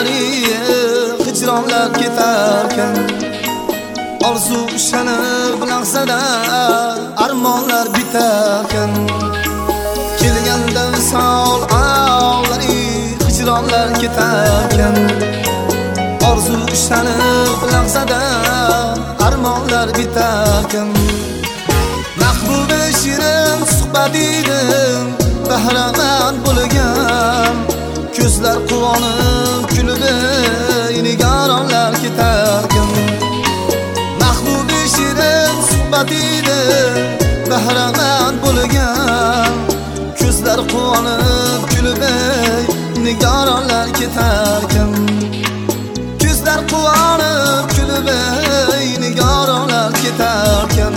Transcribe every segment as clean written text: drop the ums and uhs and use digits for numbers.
yo'llari hijronlar ketarkan. Orzu ushanib lahzada armonlar bitarkan. Kelganda visol avlari hijronlar ketarkan. Orzu ushanib lahzada armonlar bitarkan. Mahbuba shirin suhbat edim bahramand bo'lgan. Ko'zlar quvonib kulib nigoronlar ketarkan. Mahbuba shirin suhbat edim bahramand bo'lgan. Ko'zlar quvonib kulib nigoronlar ketarkan. Ko'zlar quvonib kulib nigoronlar ketarkan.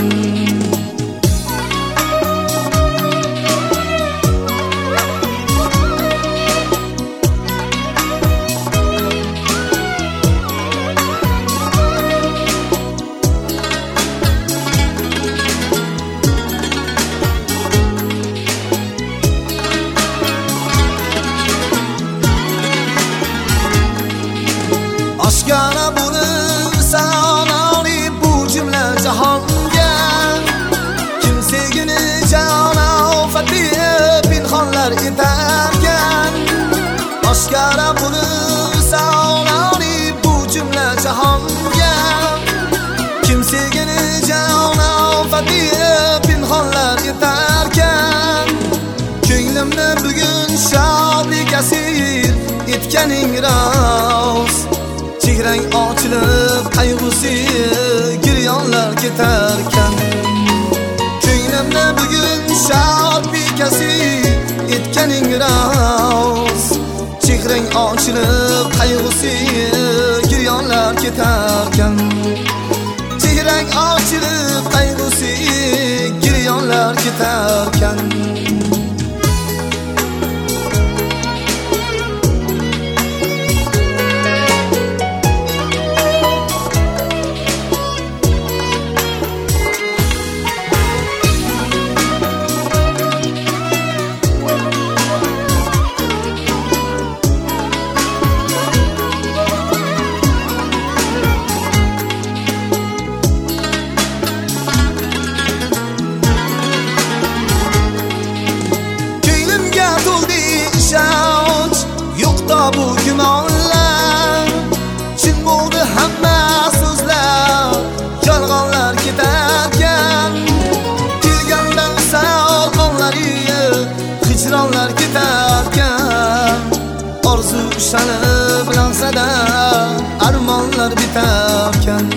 Oshkora bo'lib saloni bu jumla jahonga. Kimsegini jana ofati pinhonlar etarkan. Oshkora bo'lib saloni bu jumla jahonga. Kimsegini jana ofati pinhonlar etarkan. Ko'nglimni bugun shodlik asir etganing rost. Chehrang ochilib qayg'usi giryonlar ketarkan. Ko'nglimda bugun shodlik asir etganing rost. Chehrang ochilib qayg'usi giryonlar ketarkan. Chehrang ochilib qayg'usi giryonlar ketarkan. Bu gumonlar chin bo'ldi hamma so'zlar yolg'onlar ketarkan. Kelgandan sal qonlari hijronlar ketarkan. Orzu ushanib lahzada armonlar bitarkan.